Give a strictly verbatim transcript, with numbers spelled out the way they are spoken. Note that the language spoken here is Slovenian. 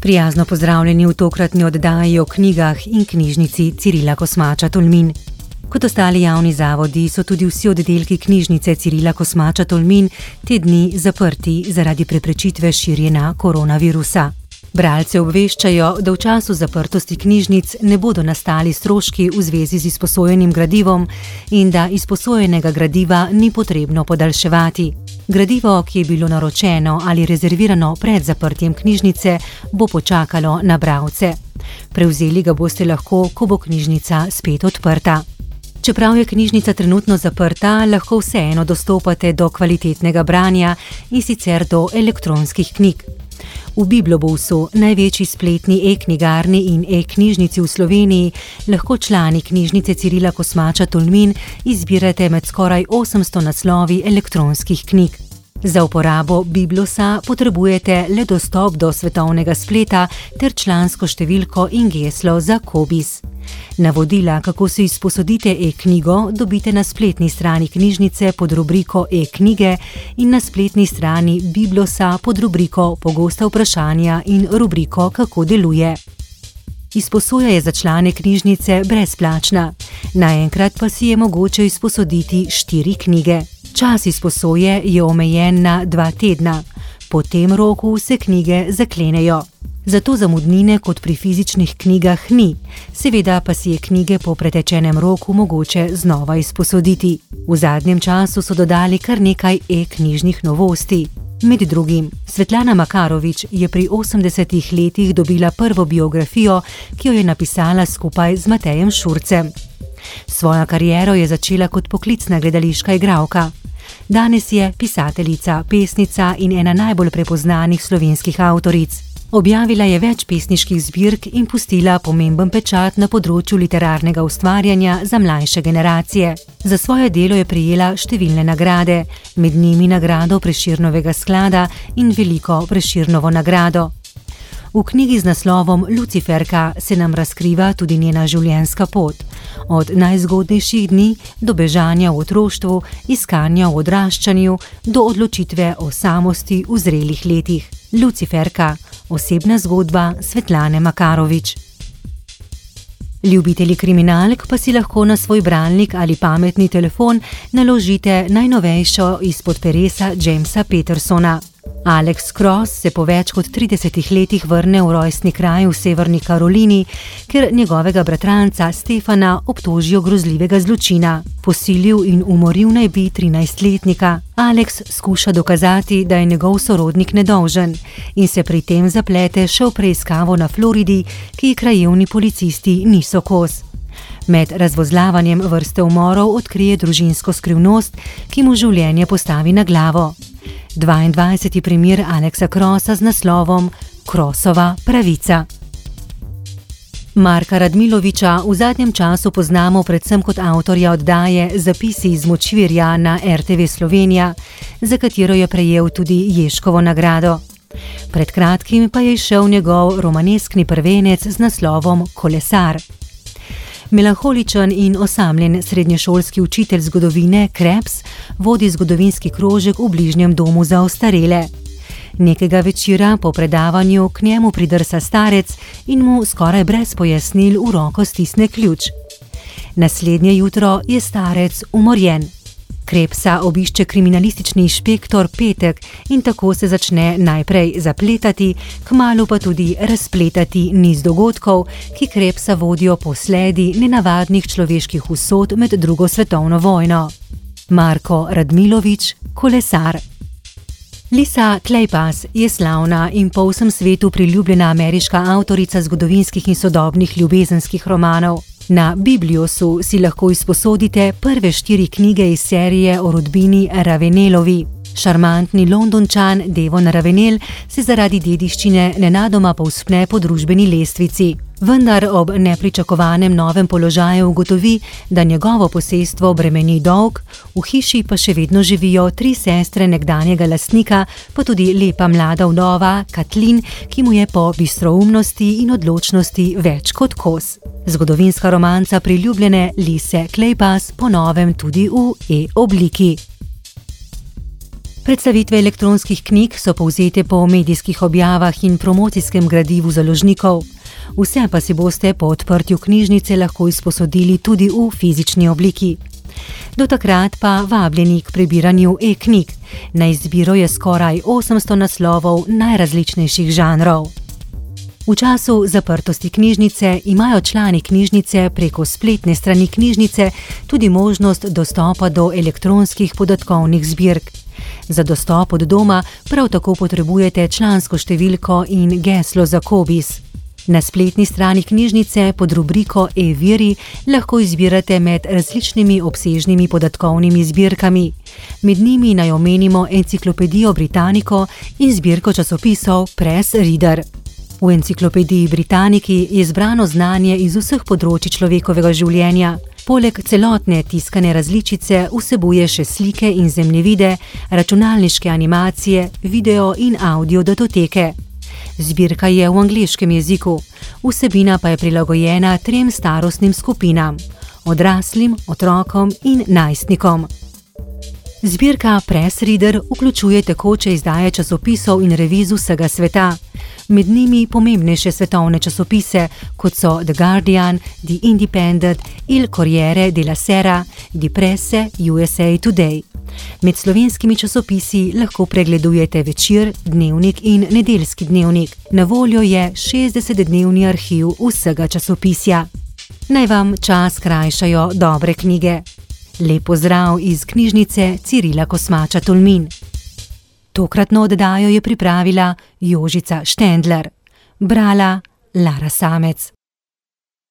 Prijazno pozdravljeni v tokratni oddaji o knjigah in knjižnici Cirila Kosmača Tolmin. Kot ostali javni zavodi so tudi vsi oddelki knjižnice Cirila Kosmača Tolmin te dni zaprti zaradi preprečitve širjenja koronavirusa. Bralce obveščajo, da v času zaprtosti knjižnic ne bodo nastali stroški v zvezi z izposojenim gradivom in da izposojenega gradiva ni potrebno podaljševati. Gradivo, ki je bilo naročeno ali rezervirano pred zaprtjem knjižnice, bo počakalo na bralce. Prevzeli ga boste lahko, ko bo knjižnica spet odprta. Čeprav je knjižnica trenutno zaprta, lahko vseeno dostopate do kvalitetnega branja in sicer do elektronskih knjig. V Biblobusu, največji spletni e-knjigarni in e-knjižnici v Sloveniji, lahko člani knjižnice Cirila Kosmača Tolmin izbirate med skoraj osemsto naslovi elektronskih knjig. Za uporabo Biblosa potrebujete le dostop do svetovnega spleta ter člansko številko in geslo za Kobis. Navodila, kako si izposodite e-knjigo, dobite na spletni strani knjižnice pod rubriko e-knjige in na spletni strani Biblosa pod rubriko Pogosta vprašanja in rubriko Kako deluje. Izposoja je za člane knjižnice brezplačna. Naenkrat pa si je mogoče izposoditi štiri knjige. Čas izposoje je omejen na dva tedna. Po tem roku se knjige zaklenejo. Zato zamudnine kot pri fizičnih knjigah ni. Seveda pa si je knjige po pretečenem roku mogoče znova izposoditi. V zadnjem času so dodali kar nekaj e-knjižnih novosti. Med drugim, Svetlana Makarovič je pri osemdesetih letih dobila prvo biografijo, ki jo je napisala skupaj z Matejem Šurcem. Svojo kariero je začela kot poklicna gledališka igralka. Danes je pisateljica, pesnica in ena najbolj prepoznanih slovenskih avtoric. Objavila je več pesniških zbirk in pustila pomemben pečat na področju literarnega ustvarjanja za mlajše generacije. Za svoje delo je prejela številne nagrade, med njimi nagrado Prešernovega sklada in veliko Prešernovo nagrado. V knjigi z naslovom Luciferka se nam razkriva tudi njena življenjska pot. Od najzgodnejših dni do bežanja v otroštvu, iskanja v odraščanju, do odločitve o samosti v zrelih letih. Luciferka, osebna zgodba Svetlane Makarovič. Ljubitelji kriminalk pa si lahko na svoj bralnik ali pametni telefon naložite najnovejšo izpod peresa Jamesa Petersona. Alex Cross se po več kot tridesetih letih vrne v rojstni kraj v Severni Karolini, ker njegovega bratranca Stefana obtožijo grozljivega zločina. Posilil in umoril naj bi trinajstletnika. Alex skuša dokazati, da je njegov sorodnik nedolžen in se pri tem zaplete še v preiskavo na Floridi, ki krajevni policisti niso kos. Med razvozlavanjem vrste umorov odkrije družinsko skrivnost, ki mu življenje postavi na glavo. dvaindvajseti primer Alexa Crossa z naslovom Crossova pravica. Marka Radmiloviča v zadnjem času poznamo predvsem kot avtorja oddaje Zapisi iz močvirja na er te ve Slovenija, za katero je prejel tudi Ježkovo nagrado. Pred kratkim pa je izšel njegov romaneskni prvenec z naslovom Kolesar. Melanholičen in osamljen srednješolski učitelj zgodovine Krebs vodi zgodovinski krožek v bližnjem domu za ostarele. Nekega večera po predavanju k njemu pridrsa starec in mu skoraj brez pojasnil v roko stisne ključ. Naslednje jutro je starec umorjen. Krebsa obišče kriminalistični inšpektor Petek in tako se začne najprej zapletati, kmalu pa tudi razpletati niz dogodkov, ki Krebsa vodijo po sledi nenavadnih človeških usod med drugo svetovno vojno. Marko Radmilovič, Kolesar. Lisa Kleypas je slavna in po vsem svetu priljubljena ameriška avtorica zgodovinskih in sodobnih ljubezenskih romanov. Na Bibliosu si lahko izposodite prve štiri knjige iz serije o rodbini Ravenelovi. Šarmantni Londončan Devon Ravenel se zaradi dediščine nenadoma povzpne po družbeni lestvici. Vendar ob nepričakovanem novem položaju ugotovi, da njegovo posestvo bremeni dolg, v hiši pa še vedno živijo tri sestre nekdanjega lastnika, pa tudi lepa mlada vdova Kathleen, ki mu je po bistroumnosti in odločnosti več kot kos. Zgodovinska romanca priljubljene Lise Kleypas po novem tudi v e-obliki. Predstavitve elektronskih knjig so povzete po medijskih objavah in promocijskem gradivu založnikov. Vse pa si boste po odprtju knjižnice lahko izposodili tudi v fizični obliki. Do takrat pa vabljeni k prebiranju e-knjig. Na izbiro je skoraj osemsto naslovov najrazličnejših žanrov. V času zaprtosti knjižnice imajo člani knjižnice preko spletne strani knjižnice tudi možnost dostopa do elektronskih podatkovnih zbirk. Za dostop od doma prav tako potrebujete člansko številko in geslo za Cobiss. Na spletni strani knjižnice pod rubriko E-viri lahko izbirate med različnimi obsežnimi podatkovnimi zbirkami. Med njimi naj omenimo Enciklopedijo Britannico in zbirko časopisov Press Reader. V Enciklopediji Britannici je zbrano znanje iz vseh področij človekovega življenja. Poleg celotne tiskane različice vsebuje še slike in zemljevide, računalniške animacije, video in audio datoteke. Zbirka je v angleškem jeziku, vsebina pa je prilagojena trem starostnim skupinam: odraslim, otrokom in najstnikom. Zbirka Press Reader vključuje tekoče izdaje časopisov in revij z vsega sveta. Med njimi pomembnejše svetovne časopise, kot so The Guardian, The Independent, Il Corriere della Sera, Die Presse, U S A Today. Med slovenskimi časopisi lahko pregledujete Večer, Dnevnik in Nedeljski dnevnik. Na voljo je šestdesetdnevni arhiv vsega časopisja. Naj vam čas krajšajo dobre knjige. Lep pozdrav iz knjižnice Cirila Kosmača Tolmin. Tokratno oddajo je pripravila Jožica Štendler. Brala Lara Samec.